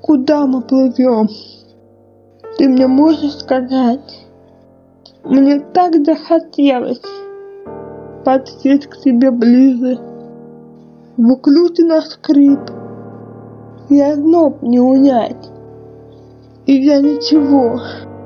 Куда мы плывем? Ты мне можешь сказать? Мне так захотелось подсесть к тебе ближе, выключи на скрип, и озноб не унять. И я ничего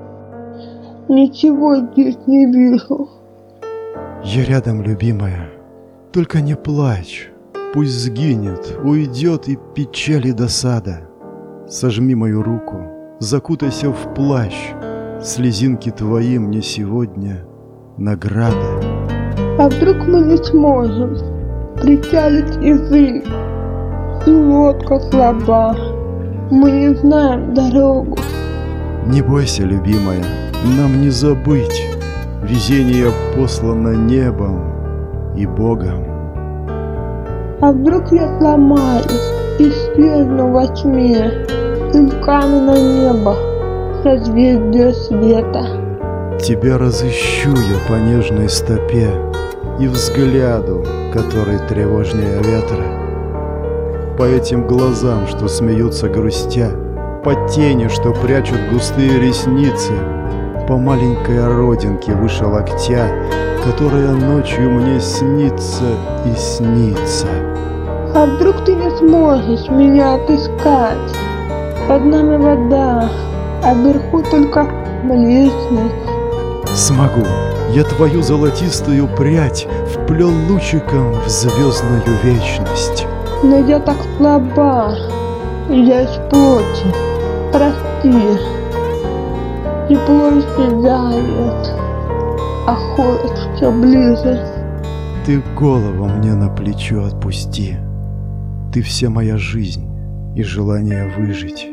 здесь не вижу. Я рядом, любимая, только не плачь. Пусть сгинет, уйдет и печаль и досада. Сожми мою руку, закутайся в плащ. Слезинки твои мне сегодня награда. А вдруг мы не сможем причалить язык, и лодка слаба, мы не знаем дорогу. Не бойся, любимая, нам не забыть. Везение послано небом и Богом. А вдруг я сломаюсь, исчезну во тьме, и в каменное небо созвездие света. Тебя разыщу я по нежной стопе и взгляду, который тревожнее ветра. По этим глазам, что смеются грустя, по тени, что прячут густые ресницы, по маленькой родинке выше локтя, которая ночью мне снится и снится. А вдруг ты не сможешь меня отыскать? Под нами вода, а вверху только бледность. Смогу. Я твою золотистую прядь вплел лучиком в звездную вечность. Но я так слаба, я из плоти, прости. Тепло исчезает, а холод все ближе. Ты голову мне на плечо отпусти. Ты вся моя жизнь и желание выжить.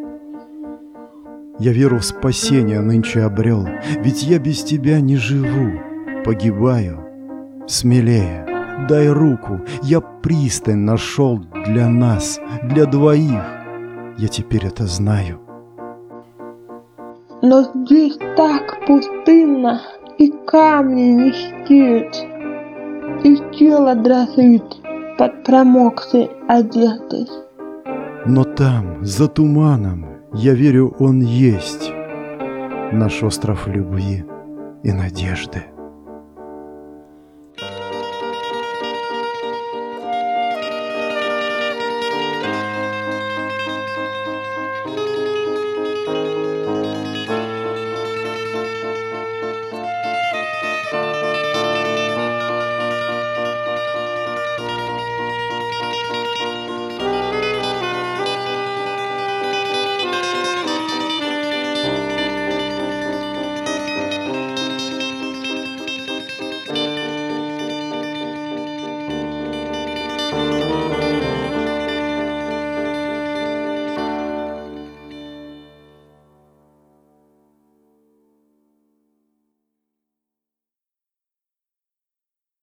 Я веру в спасение нынче обрел, ведь я без тебя не живу, погибаю. Смелее, дай руку, я пристань нашел для нас, для двоих. Я теперь это знаю. Но здесь так пустынно, и камни не щит, и тело дрожит под промокшей одеждой. Но там, за туманом, я верю, он есть, наш остров любви и надежды.